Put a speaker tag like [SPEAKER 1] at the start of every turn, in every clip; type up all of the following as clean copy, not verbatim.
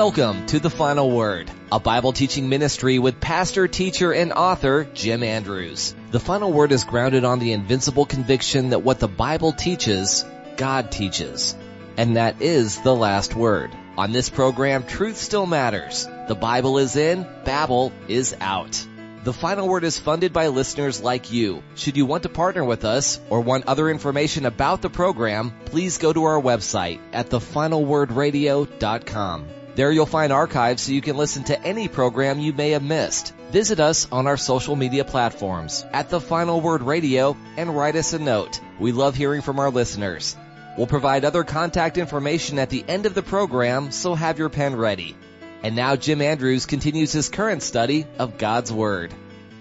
[SPEAKER 1] Welcome to The Final Word, a Bible teaching ministry with pastor, teacher, and author Jim Andrews. The Final Word is grounded on the invincible conviction that what the Bible teaches, God teaches. And that is the last word. On this program, truth still matters. The Bible is in, Babel is out. The Final Word is funded by listeners like you. Should you want to partner with us or want other information about the program, please go to our website at thefinalwordradio.com. There you'll find archives so you can listen to any program you may have missed. Visit us on our social media platforms at The Final Word Radio and write us a note. We love hearing from our listeners. We'll provide other contact information at the end of the program, so have your pen ready. And now Jim Andrews continues his current study of God's Word.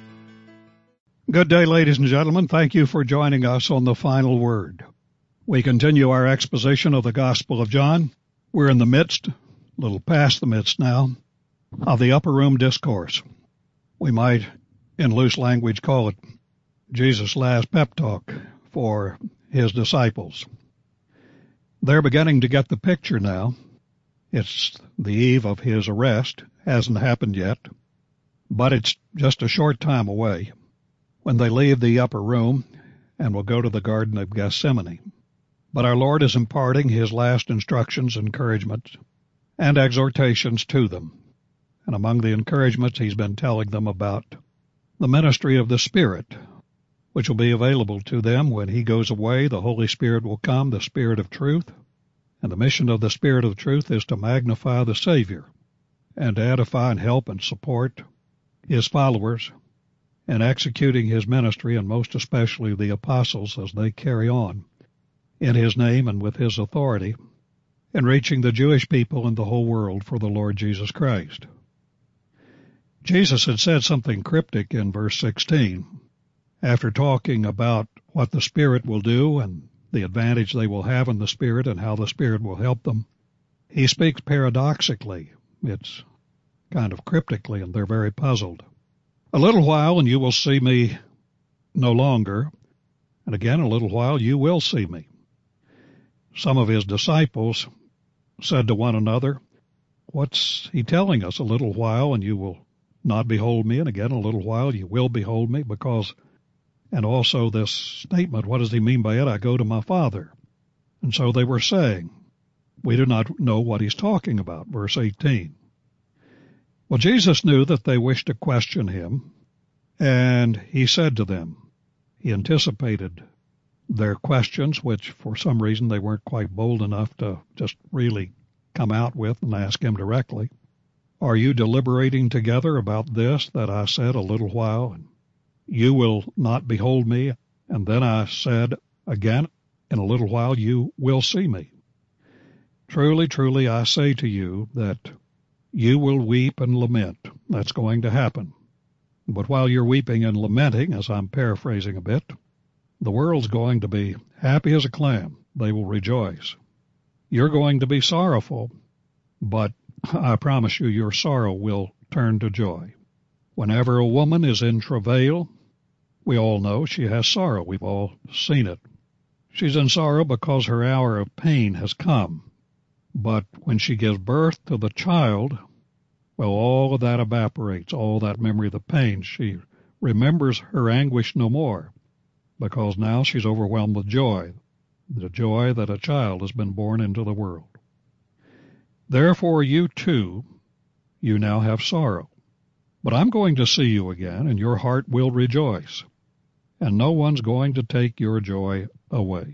[SPEAKER 2] Good day, ladies and gentlemen. Thank you for joining us on The Final Word. We continue our exposition of the Gospel of John. We're in the midst, a little past the midst now, of the Upper Room Discourse. We might, in loose language, call it Jesus' last pep talk for his disciples. They're beginning to get the picture now. It's the eve of his arrest. Hasn't happened yet, but it's just a short time away when they leave the upper room and will go to the Garden of Gethsemane. But our Lord is imparting his last instructions, encouragements, and exhortations to them. And among the encouragements, he's been telling them about the ministry of the Spirit, which will be available to them when he goes away. The Holy Spirit will come, the Spirit of truth. And the mission of the Spirit of truth is to magnify the Savior and to edify and help and support his followers in executing his ministry, and most especially the apostles as they carry on in his name and with his authority in reaching the Jewish people and the whole world for the Lord Jesus Christ. Jesus had said something cryptic in verse 16 after talking about what the Spirit will do and the advantage they will have in the Spirit and how the Spirit will help them. He speaks paradoxically. It's kind of cryptically, and they're very puzzled. A little while, and you will see me no longer. And again, a little while, you will see me. Some of his disciples said to one another, what's he telling us? A little while, and you will not behold me. And again, a little while, you will behold me, because... And also this statement, what does he mean by it? I go to my Father. And so they were saying, we do not know what he's talking about, verse 18. Well, Jesus knew that they wished to question him, and he said to them, he anticipated their questions, which for some reason they weren't quite bold enough to just really come out with and ask him directly. Are you deliberating together about this that I said a little while, and you will not behold me, and then I said again, in a little while you will see me. Truly, truly, I say to you that you will weep and lament. That's going to happen. But while you're weeping and lamenting, as I'm paraphrasing a bit, the world's going to be happy as a clam. They will rejoice. You're going to be sorrowful, but I promise you your sorrow will turn to joy. Whenever a woman is in travail, we all know she has sorrow. We've all seen it. She's in sorrow because her hour of pain has come. But when she gives birth to the child, well, all of that evaporates, all that memory of the pain. She remembers her anguish no more, because now she's overwhelmed with joy, the joy that a child has been born into the world. Therefore you too, you now have sorrow. But I'm going to see you again, and your heart will rejoice, and no one's going to take your joy away.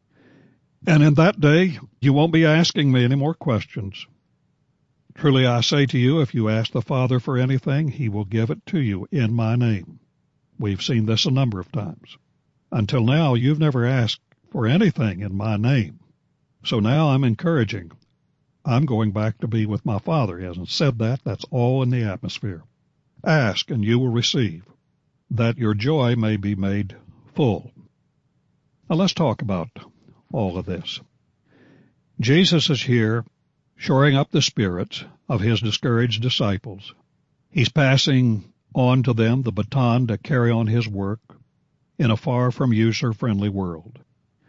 [SPEAKER 2] And in that day, you won't be asking me any more questions. Truly I say to you, if you ask the Father for anything, he will give it to you in my name. We've seen this a number of times. Until now, you've never asked for anything in my name. So now I'm encouraging. I'm going back to be with my Father. He hasn't said that. That's all in the atmosphere. Ask, and you will receive, that your joy may be made full. Now let's talk about all of this. Jesus is here shoring up the spirits of his discouraged disciples. He's passing on to them the baton to carry on his work in a far from user-friendly world.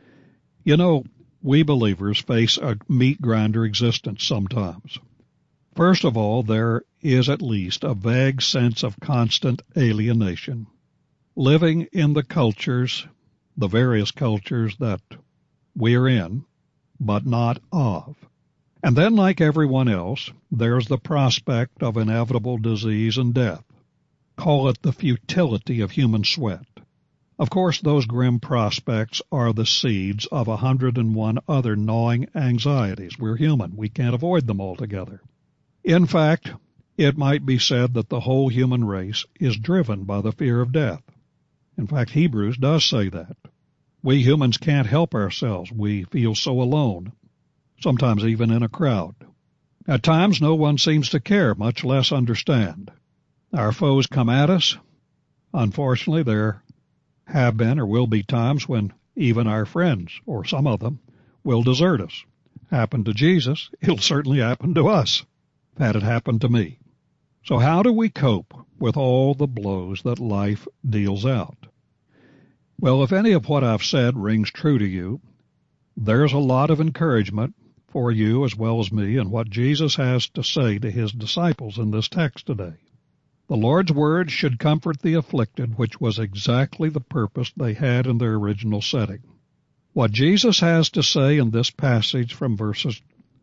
[SPEAKER 2] You know, we believers face a meat grinder existence sometimes. First of all, there is at least a vague sense of constant alienation. Living in the cultures, the various cultures that we're in, but not of. And then, like everyone else, there's the prospect of inevitable disease and death. Call it the futility of human sweat. Of course, those grim prospects are the seeds of 101 other gnawing anxieties. We're human. We can't avoid them altogether. In fact, it might be said that the whole human race is driven by the fear of death. In fact, Hebrews does say that. We humans can't help ourselves. We feel so alone, sometimes even in a crowd. At times, no one seems to care, much less understand. Our foes come at us. Unfortunately, there have been or will be times when even our friends, or some of them, will desert us. Happened to Jesus, it'll certainly happen to us. Had it happened to me. So how do we cope with all the blows that life deals out? Well, if any of what I've said rings true to you, there's a lot of encouragement for you as well as me in what Jesus has to say to his disciples in this text today. The Lord's word should comfort the afflicted, which was exactly the purpose they had in their original setting. What Jesus has to say in this passage from verses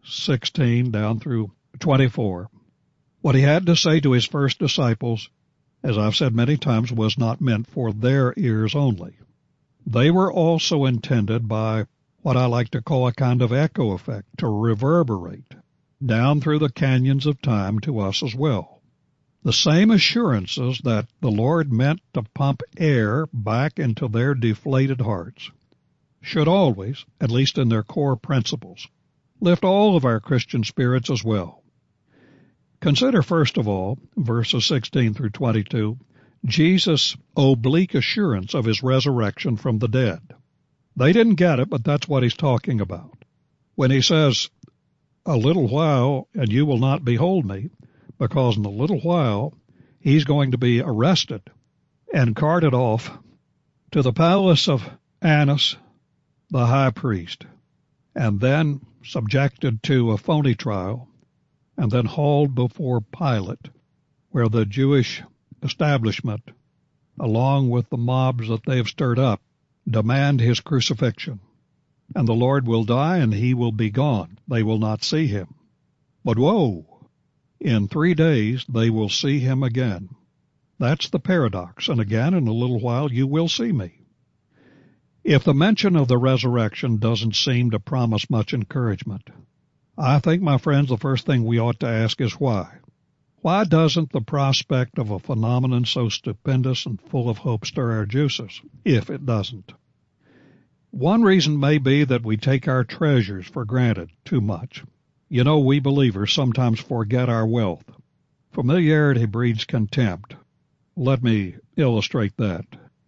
[SPEAKER 2] 16 down through 24, what he had to say to his first disciples, as I've said many times, was not meant for their ears only. They were also intended by what I like to call a kind of echo effect to reverberate down through the canyons of time to us as well. The same assurances that the Lord meant to pump air back into their deflated hearts should always, at least in their core principles, lift all of our Christian spirits as well. Consider, first of all, verses 16 through 22, Jesus' oblique assurance of his resurrection from the dead. They didn't get it, but that's what he's talking about. When he says, "A little while, and you will not behold me," because in a little while he's going to be arrested and carted off to the palace of Annas, the high priest, and then subjected to a phony trial, and then hauled before Pilate, where the Jewish establishment, along with the mobs that they've stirred up, demand his crucifixion. And the Lord will die, and he will be gone. They will not see him. But whoa! In 3 days they will see him again. That's the paradox. And again, in a little while, you will see me. If the mention of the resurrection doesn't seem to promise much encouragement, I think, my friends, the first thing we ought to ask is why. Why doesn't the prospect of a phenomenon so stupendous and full of hope stir our juices, if it doesn't? One reason may be that we take our treasures for granted too much. You know, we believers sometimes forget our wealth. Familiarity breeds contempt. Let me illustrate that.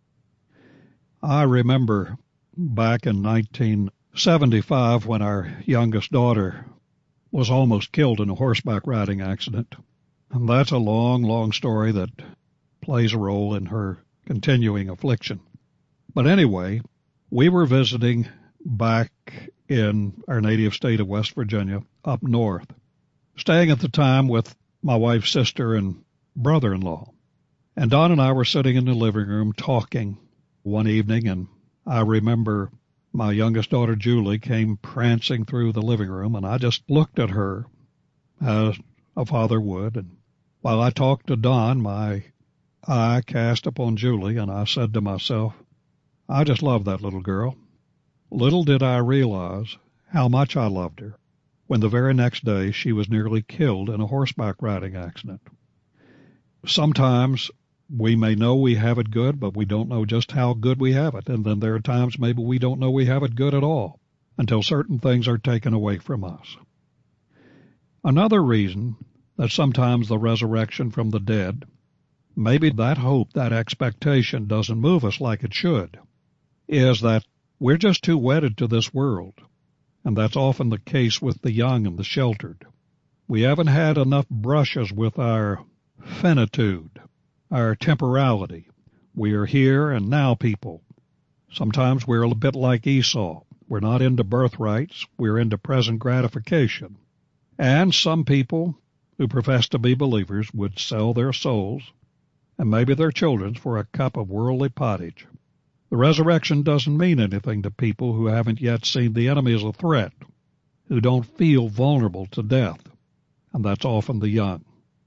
[SPEAKER 2] I remember back in 1975 when our youngest daughter was almost killed in a horseback riding accident. And that's a long, long story that plays a role in her continuing affliction. But anyway, we were visiting back in our native state of West Virginia, up north, staying at the time with my wife's sister and brother-in-law. And Don and I were sitting in the living room talking one evening, and I remember my youngest daughter, Julie, came prancing through the living room, and I just looked at her as a father would. And while I talked to Don, my eye cast upon Julie, and I said to myself, I just love that little girl. Little did I realize how much I loved her when the very next day she was nearly killed in a horseback riding accident. Sometimes we may know we have it good, but we don't know just how good we have it. And then there are times maybe we don't know we have it good at all until certain things are taken away from us. Another reason that sometimes the resurrection from the dead, maybe that hope, that expectation doesn't move us like it should, is that we're just too wedded to this world. And that's often the case with the young and the sheltered. We haven't had enough brushes with our finitude, our temporality. We are here and now people. Sometimes we're a bit like Esau. We're not into birthrights. We're into present gratification. And some people who profess to be believers would sell their souls and maybe their children's for a cup of worldly pottage. The resurrection doesn't mean anything to people who haven't yet seen the enemy as a threat, who don't feel vulnerable to death, and that's often the young.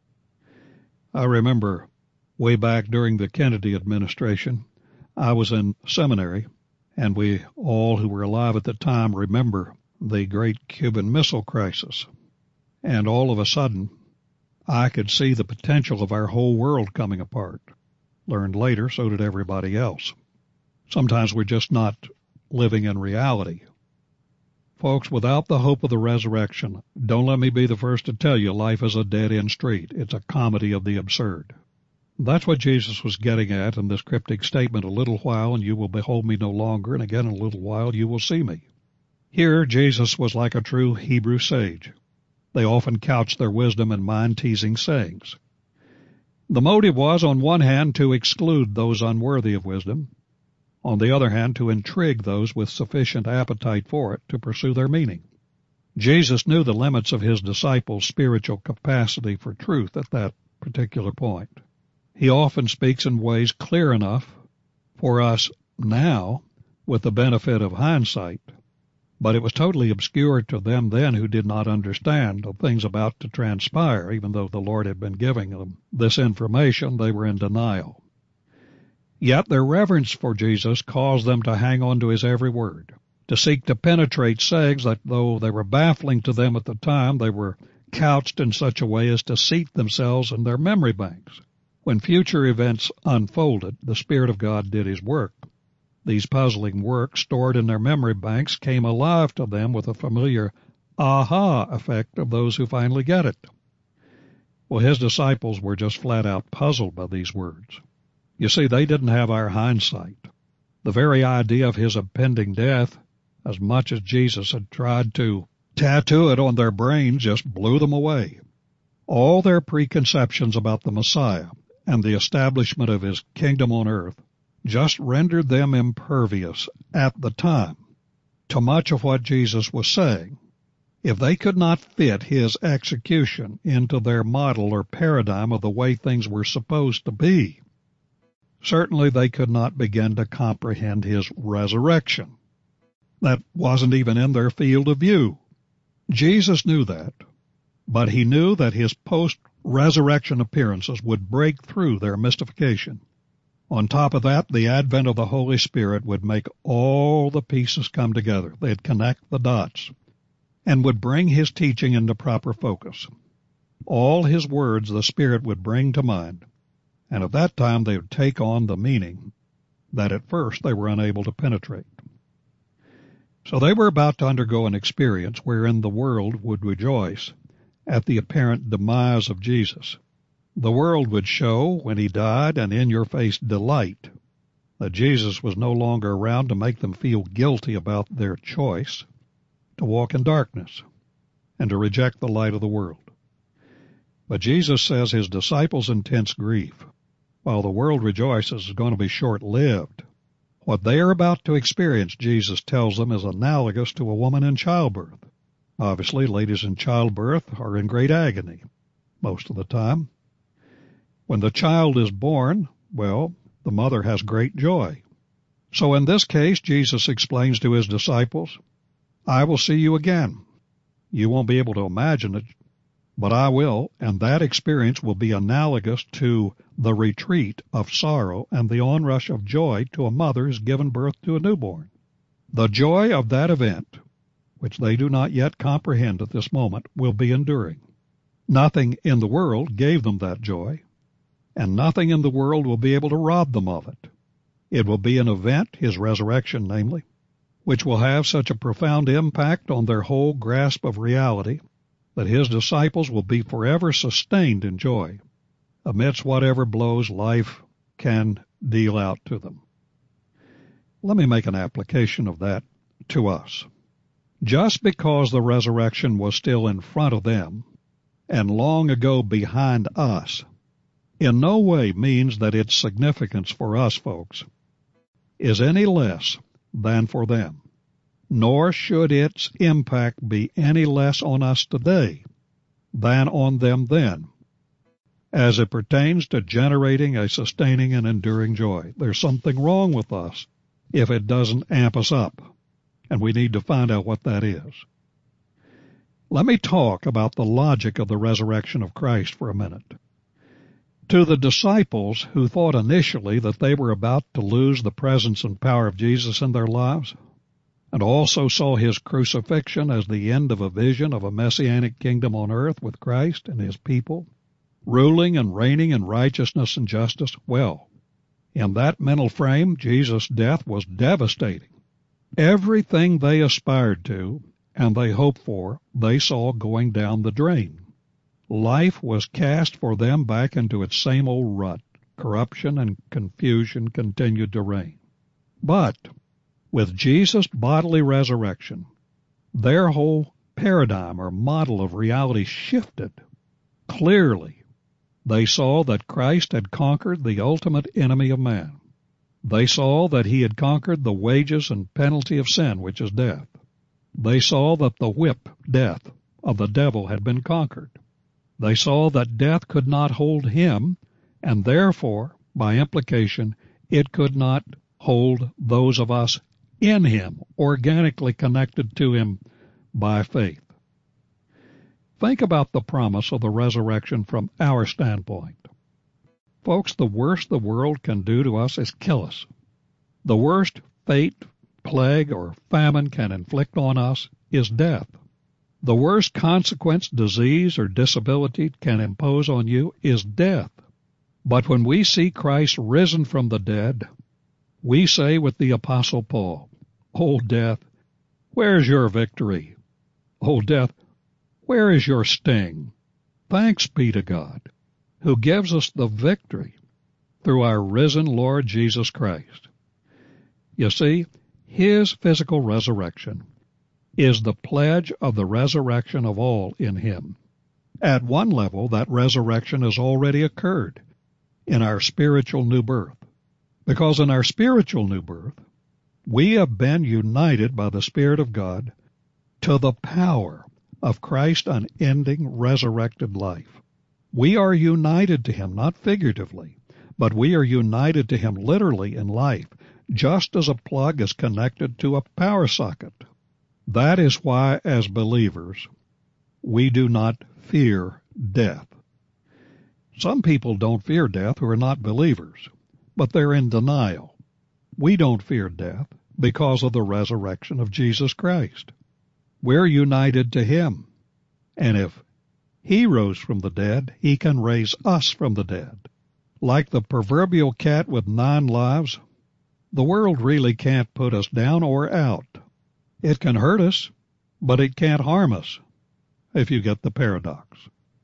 [SPEAKER 2] I remember way back during the Kennedy administration, I was in seminary, and we all who were alive at the time remember the great Cuban Missile Crisis. And all of a sudden, I could see the potential of our whole world coming apart. Learned later, so did everybody else. Sometimes we're just not living in reality. Folks, without the hope of the resurrection, don't let me be the first to tell you life is a dead-end street. It's a comedy of the absurd. That's what Jesus was getting at in this cryptic statement, a little while and you will behold me no longer, and again in a little while you will see me. Here, Jesus was like a true Hebrew sage. They often couched their wisdom in mind-teasing sayings. The motive was, on one hand, to exclude those unworthy of wisdom, on the other hand, to intrigue those with sufficient appetite for it to pursue their meaning. Jesus knew the limits of his disciples' spiritual capacity for truth at that particular point. He often speaks in ways clear enough for us now with the benefit of hindsight, but it was totally obscure to them then who did not understand the things about to transpire. Even though the Lord had been giving them this information, they were in denial. Yet their reverence for Jesus caused them to hang on to his every word, to seek to penetrate sayings that, though they were baffling to them at the time, they were couched in such a way as to seat themselves in their memory banks. When future events unfolded, the Spirit of God did his work. These puzzling works stored in their memory banks came alive to them with a familiar aha effect of those who finally get it. Well, his disciples were just flat out puzzled by these words. You see, they didn't have our hindsight. The very idea of his impending death, as much as Jesus had tried to tattoo it on their brains, just blew them away. All their preconceptions about the Messiah and the establishment of his kingdom on earth just rendered them impervious at the time to much of what Jesus was saying. If they could not fit his execution into their model or paradigm of the way things were supposed to be, certainly they could not begin to comprehend his resurrection. That wasn't even in their field of view. Jesus knew that, but he knew that his post-resurrection appearances would break through their mystification. On top of that, the advent of the Holy Spirit would make all the pieces come together. They'd connect the dots and would bring his teaching into proper focus. All his words the Spirit would bring to mind, and at that time they would take on the meaning that at first they were unable to penetrate. So they were about to undergo an experience wherein the world would rejoice at the apparent demise of Jesus. The world would show, when he died, an in-your-face delight that Jesus was no longer around to make them feel guilty about their choice to walk in darkness and to reject the light of the world. But Jesus says his disciples' intense grief, while the world rejoices, is going to be short-lived. What they are about to experience, Jesus tells them, is analogous to a woman in childbirth. Obviously, ladies in childbirth are in great agony most of the time. When the child is born, well, the mother has great joy. So in this case, Jesus explains to his disciples, I will see you again. You won't be able to imagine it, but I will, and that experience will be analogous to the retreat of sorrow and the onrush of joy to a mother who's given birth to a newborn. The joy of that event, which they do not yet comprehend at this moment, will be enduring. Nothing in the world gave them that joy, and nothing in the world will be able to rob them of it. It will be an event, his resurrection namely, which will have such a profound impact on their whole grasp of reality that his disciples will be forever sustained in joy amidst whatever blows life can deal out to them. Let me make an application of that to us. Just because the resurrection was still in front of them and long ago behind us, in no way means that its significance for us, folks, is any less than for them, nor should its impact be any less on us today than on them then, as it pertains to generating a sustaining and enduring joy. There's something wrong with us if it doesn't amp us up, and we need to find out what that is. Let me talk about the logic of the resurrection of Christ for a minute. To the disciples who thought initially that they were about to lose the presence and power of Jesus in their lives, and also saw his crucifixion as the end of a vision of a messianic kingdom on earth with Christ and his people, ruling and reigning in righteousness and justice, well, in that mental frame, Jesus' death was devastating. Everything they aspired to and they hoped for, they saw going down the drain. Life was cast for them back into its same old rut. Corruption and confusion continued to reign. But with Jesus' bodily resurrection, their whole paradigm or model of reality shifted. Clearly, they saw that Christ had conquered the ultimate enemy of man. They saw that he had conquered the wages and penalty of sin, which is death. They saw that the whip, death, of the devil had been conquered. They saw that death could not hold him, and therefore, by implication, it could not hold those of us in him, organically connected to him by faith. Think about the promise of the resurrection from our standpoint. Folks, the worst the world can do to us is kill us. The worst fate, plague, or famine can inflict on us is death. The worst consequence disease or disability can impose on you is death. But when we see Christ risen from the dead, we say with the Apostle Paul, "O death, where's your victory? O death, where is your sting?" Thanks be to God, who gives us the victory through our risen Lord Jesus Christ. You see, his physical resurrection is the pledge of the resurrection of all in him. At one level, that resurrection has already occurred in our spiritual new birth, because in our spiritual new birth, we have been united by the Spirit of God to the power of Christ's unending resurrected life. We are united to him, not figuratively, but we are united to him literally in life, just as a plug is connected to a power socket. That is why, as believers, we do not fear death. Some people don't fear death who are not believers, but they're in denial. We don't fear death because of the resurrection of Jesus Christ. We're united to him, and if he rose from the dead, he can raise us from the dead. Like the proverbial cat with 9 lives, the world really can't put us down or out. It can hurt us, but it can't harm us, if you get the paradox.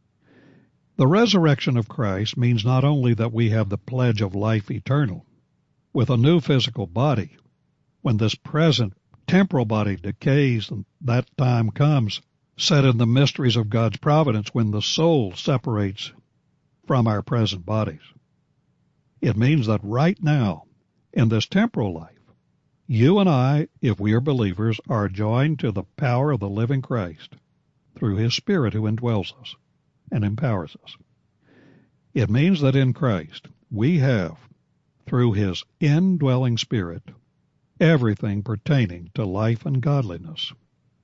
[SPEAKER 2] The resurrection of Christ means not only that we have the pledge of life eternal, with a new physical body, when this present temporal body decays and that time comes, set in the mysteries of God's providence when the soul separates from our present bodies. It means that right now, in this temporal life, you and I, if we are believers, are joined to the power of the living Christ through his Spirit who indwells us and empowers us. It means that in Christ we have, through his indwelling Spirit, everything pertaining to life and godliness.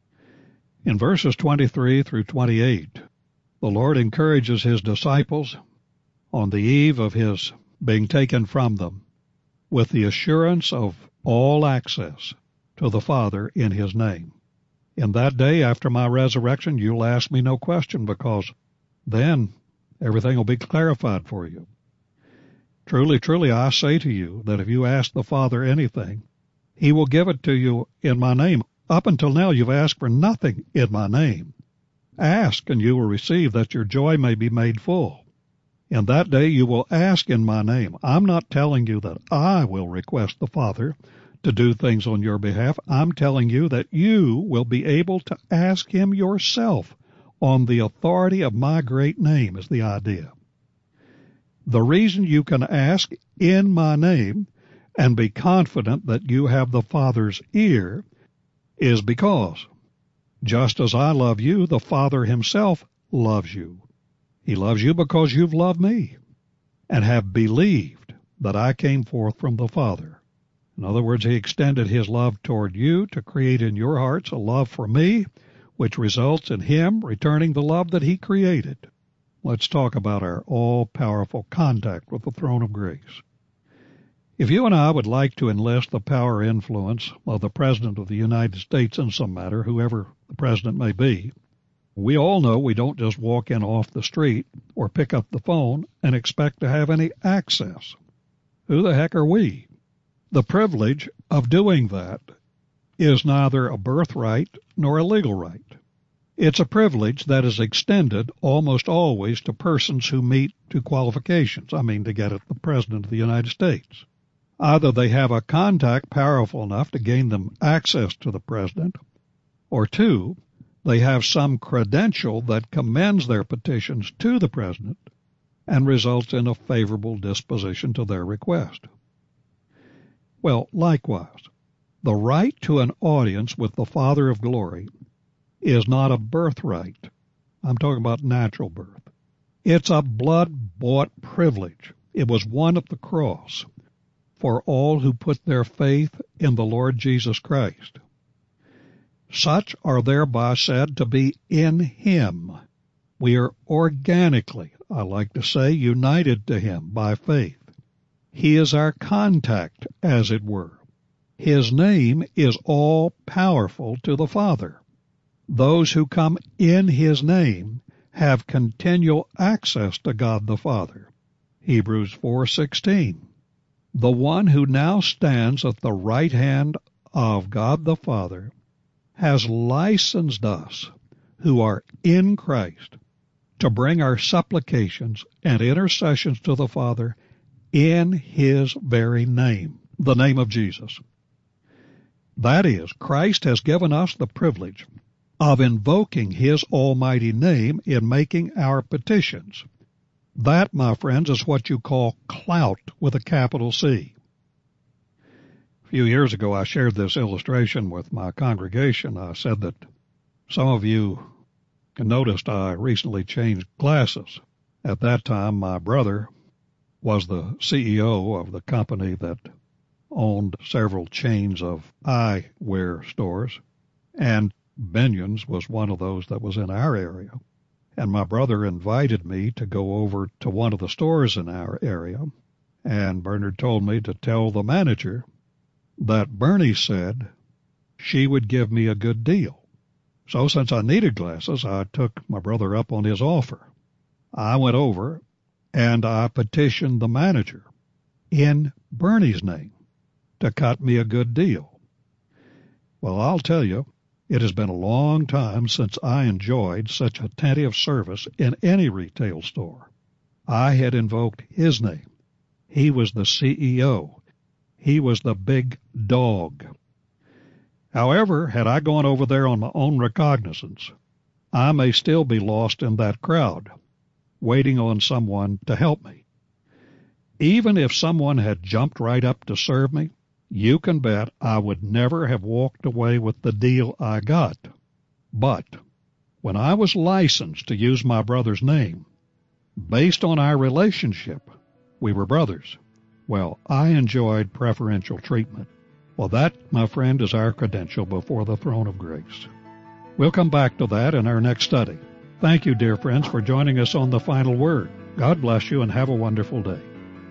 [SPEAKER 2] In verses 23 through 28, the Lord encourages his disciples on the eve of his being taken from them with the assurance of all access to the Father in his name. In that day after my resurrection, you'll ask me no question, because then everything will be clarified for you. Truly, truly, I say to you that if you ask the Father anything, he will give it to you in my name. Up until now, you've asked for nothing in my name. Ask, and you will receive, that your joy may be made full. In that day you will ask in my name. I'm not telling you that I will request the Father to do things on your behalf. I'm telling you that you will be able to ask him yourself on the authority of my great name, is the idea. The reason you can ask in my name and be confident that you have the Father's ear is because, just as I love you, the Father himself loves you. He loves you because you've loved me and have believed that I came forth from the Father. In other words, he extended his love toward you to create in your hearts a love for me, which results in him returning the love that he created. Let's talk about our all-powerful contact with the throne of grace. If you and I would like to enlist the power and influence of the President of the United States in some matter, whoever the President may be, we all know we don't just walk in off the street or pick up the phone and expect to have any access. Who the heck are we? The privilege of doing that is neither a birthright nor a legal right. It's a privilege that is extended almost always to persons who meet two qualifications. To get at the President of the United States. Either they have a contact powerful enough to gain them access to the President, or two, they have some credential that commends their petitions to the President and results in a favorable disposition to their request. Well, likewise, the right to an audience with the Father of glory is not a birthright. I'm talking about natural birth. It's a blood-bought privilege. It was won at the cross for all who put their faith in the Lord Jesus Christ. Such are thereby said to be in him. We are organically, I like to say, united to him by faith. He is our contact, as it were. His name is all-powerful to the Father. Those who come in his name have continual access to God the Father. Hebrews 4:16. The one who now stands at the right hand of God the Father has licensed us, who are in Christ, to bring our supplications and intercessions to the Father in his very name, the name of Jesus. That is, Christ has given us the privilege of invoking his almighty name in making our petitions. That, my friends, is what you call clout with a capital C. A few years ago, I shared this illustration with my congregation. I said that some of you noticed I recently changed glasses. At that time, my brother was the CEO of the company that owned several chains of eyewear stores, and Binion's was one of those that was in our area. And my brother invited me to go over to one of the stores in our area, and Bernard told me to tell the manager that Bernie said she would give me a good deal. So since I needed glasses, I took my brother up on his offer. I went over and I petitioned the manager in Bernie's name to cut me a good deal. Well, I'll tell you, it has been a long time since I enjoyed such attentive service in any retail store. I had invoked his name. He was the CEO. He was the big dog. However, had I gone over there on my own recognizance, I may still be lost in that crowd, waiting on someone to help me. Even if someone had jumped right up to serve me, you can bet I would never have walked away with the deal I got. But when I was licensed to use my brother's name, based on our relationship, we were brothers. Well, I enjoyed preferential treatment. Well, that, my friend, is our credential before the throne of grace. We'll come back to that in our next study. Thank you, dear friends, for joining us on The Final Word. God bless you and have a wonderful day.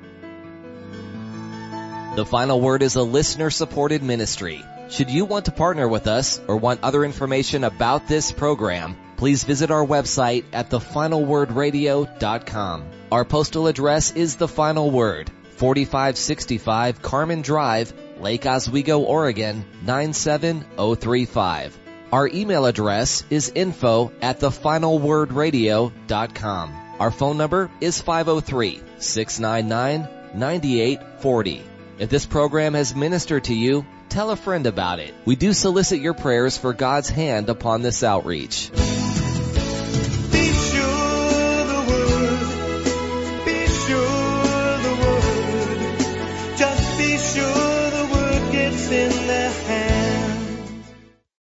[SPEAKER 1] The Final Word is a listener-supported ministry. Should you want to partner with us or want other information about this program, please visit our website at thefinalwordradio.com. Our postal address is The Final Word, 4565 Carmen Drive, Lake Oswego, Oregon, 97035. Our email address is info@thefinalwordradio.com. Our phone number is 503-699-9840. If this program has ministered to you, tell a friend about it. We do solicit your prayers for God's hand upon this outreach.